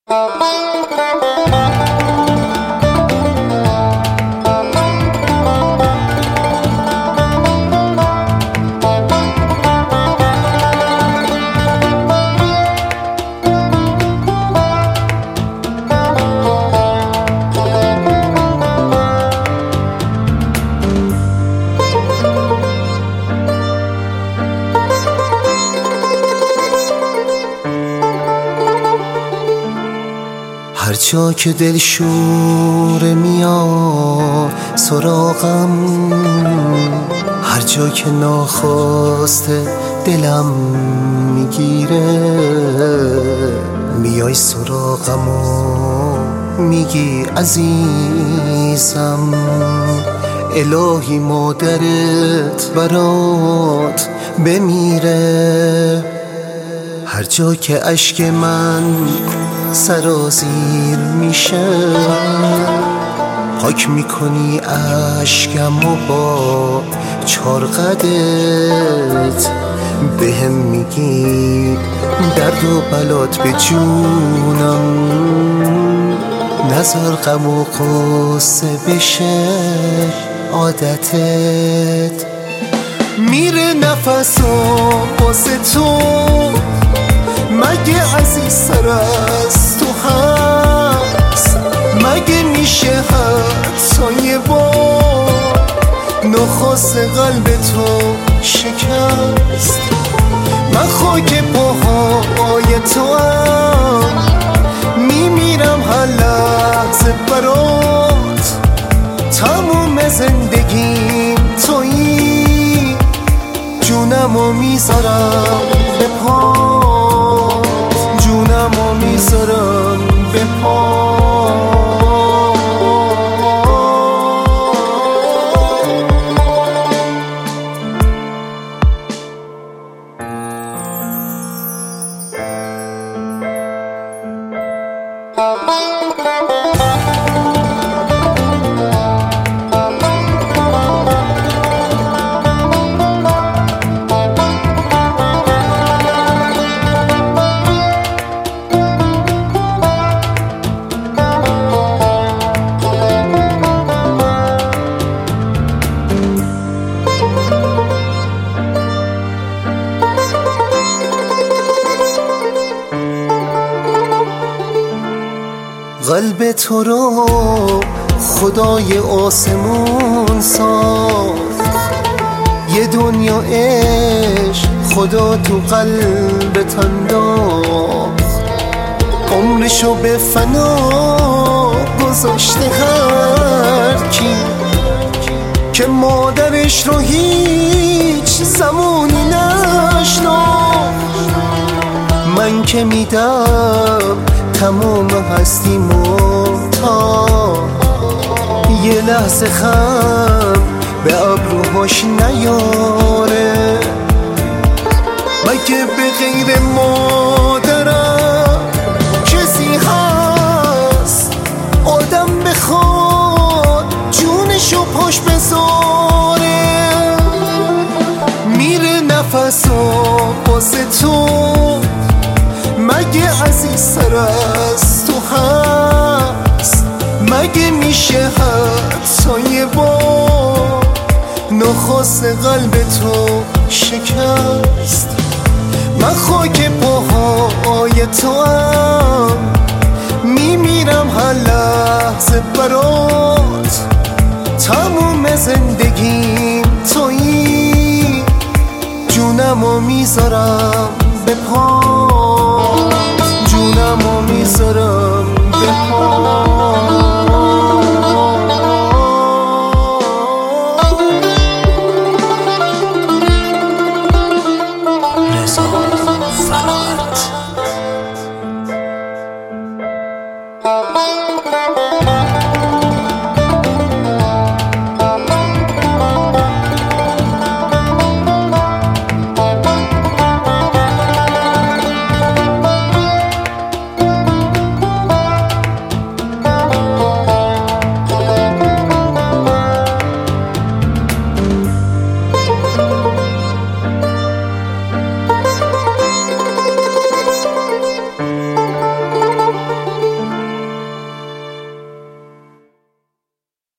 هر جا که دل شوره میاد سراغم، هر جا که ناخواسته دلم میگیره، میای سراغم و میگی عزیزم، الهی مادرت برات بمیره. هر جا که اشک من سرازیر میشه، پاک میکنی اشکم و با چارقدت بهم میگی درد و بلات به جونم، نذار غم و قصه بشه عادتت. میره نفس و واسه تو، مگه عزیزتر از تو هست؟ مگه میشه حتی یه بار نخواست قلب تو شکست؟ من خاک پاهای تو هم میمیرم هر لحظه برات، تموم زندگیم تویی، جونمو میذارم به پات، جونمو میذارم به پات. قلب تو رو خدای آسمون ساخت، یه دنیا عشق خدا تو قلبت انداخت، عمرشو به فنا گذاشته هر کی که مادرش رو هیچ زمانی نشناخت. من که میدم تمام هستیمو تا یه لحظه خم به ابروهاش نیاره، مگه به غیر مادرم کسی هست آدم بخواد جونشو پاش بذاره؟ میره نفس و واسه تو، مگه عزیزتر از تو هست؟ مگه میشه حتی یه بار نخواست قلب تو شکست؟ من خاک پاهای تو هم میمیرم هر لحظه برات، تموم زندگیم تویی، جونمو میذارم به پات.